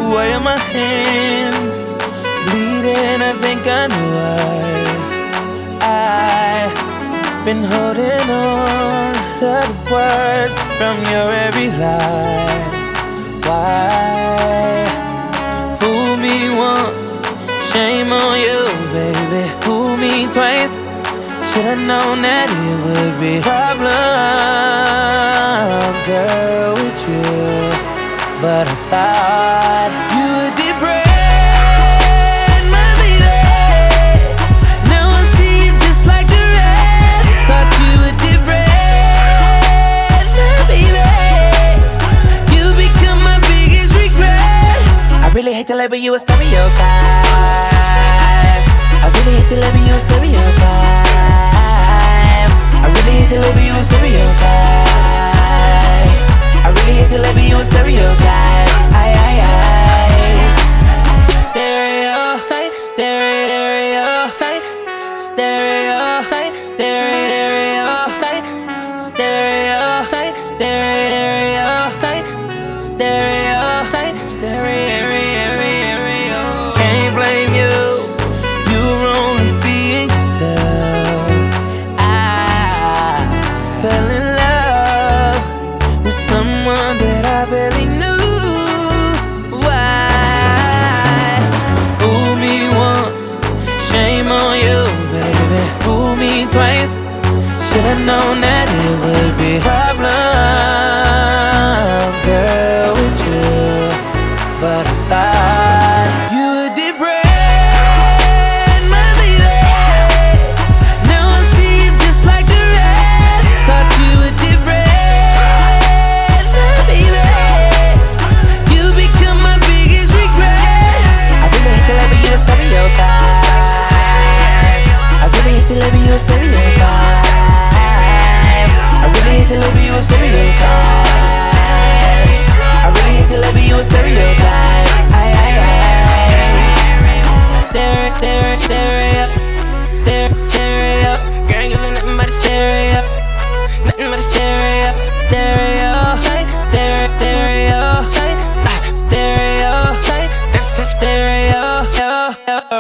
Why are my hands bleeding? I think I know why. I've been holding on to the words from your every lie. Why? Fool me once, shame on you, baby. Fool me twice, should've known that it would be problems, girl, with you. But I thought you would depress my baby. Now I see you just like the rest. Thought you would depress my baby. You become my biggest regret. I really hate to label you a stereotype. I really hate to label you a stereotype. I really hate to label you a stereotype. I really hate to label you a stereotype. Stereotype, stereotype, stereotype, stereotype, stereotype, stereotype, stereotype, stereotype. Can't blame you, you were only being yourself. I fell in love with someone that I barely knew. Why? Fool me once, shame on you, baby. Fool me twice, should've known that it would be problems, girl, with you. But I thought you would depress my baby. Now I see you just like the rest. Thought you would depress my baby. You become my biggest regret. I really hate to label you a stereotype. I really hate to label you a stereotype. I really hate to label you a stereotype. I really hate to label you a stereotype. Stereo, stereo. Girl, ain't giving nothing but a stereo. Nothing but a stereo. Stereo, stereo, stereo, stereo.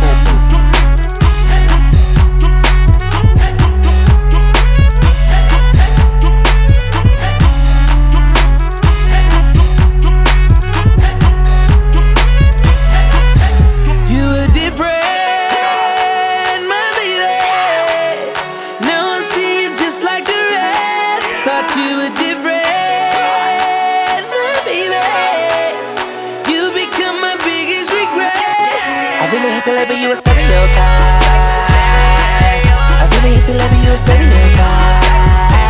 I really hate to label you a stereotype. I really hate to label you a stereotype.